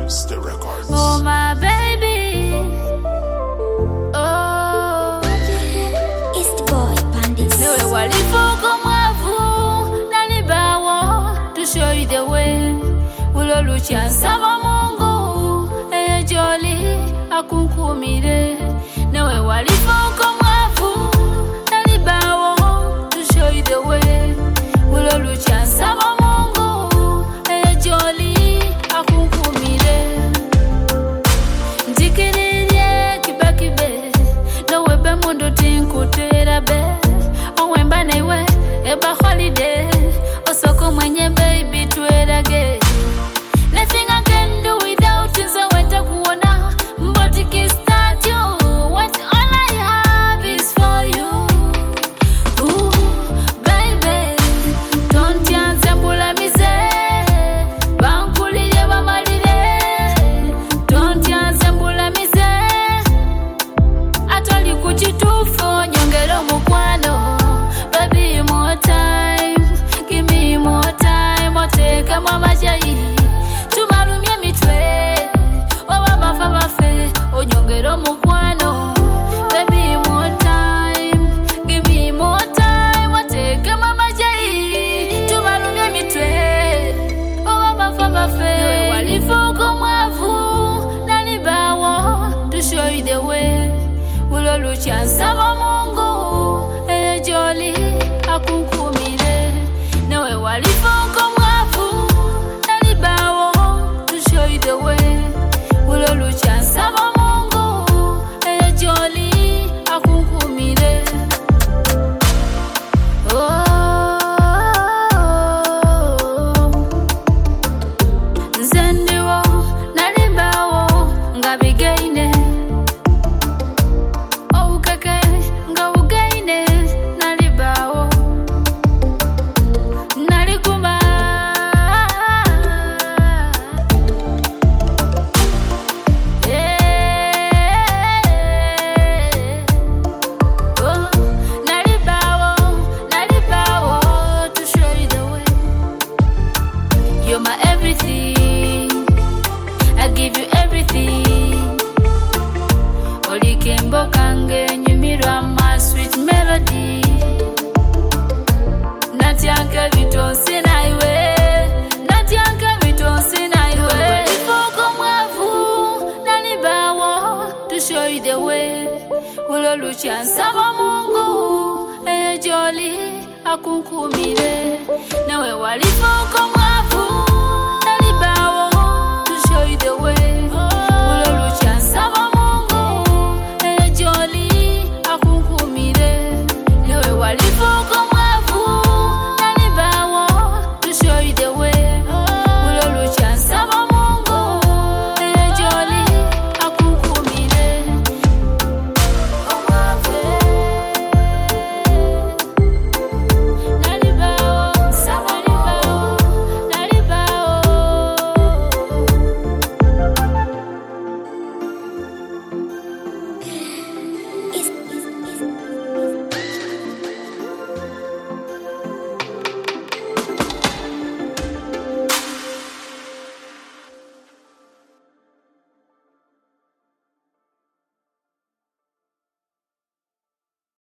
Vibes, the records. Oh my baby, oh, It's the boy Pandis. newe walifuko mwavu nalibawo to show you the way. Ulolucha nsaba Mungu jolly akunkumire. Newe walifuko mwavu nalibawo to show you the way. Ulolucha nsaba Mungu jolly akunkumire. Ndikirire kibakibe nowe be mundo tinkutera be owemba newe eba holiday osoko mwenye baby twerage. Nothing I can do without you, so wenta kuona mboti kistart you. What all I have is for you. Ooh, baby, don't yanze mbula mize bankulire bamalire. Don't yanze mbula mize atoli kuchitufu nyongero mukwano. Baby, more time, give me more time. Oteka mama jai tumalumye mitwe oba bafa bafe onyongero mukwano. Baby, more time, give me more time. Oteka mama jai tumalumye mitwe oba bafa bafe. Walifuko mwavu nalibawo to show you the way. Ulolucha nsaba Mungu jolly akunkumire. Newe walifuko mwavu nalibawo to show you the way. Ulolucha nsaba Mungu jolly akunkumire. Nze ndiwo nalibawo nga bigaine. Obukeke nga bugaine nalibawo. Nalikuma oh, nalibawo to show you the way. You're my everything, I give you everything. Olikembo kange nyumirwa my sweet melody. Natyanka bitonsi naiwe, natyanka bitonsi naiwe. Walifuko mwavu nalibawo to show you the way. Ulolucha nsaba Mungu jolly akunkumire. Newe walifuko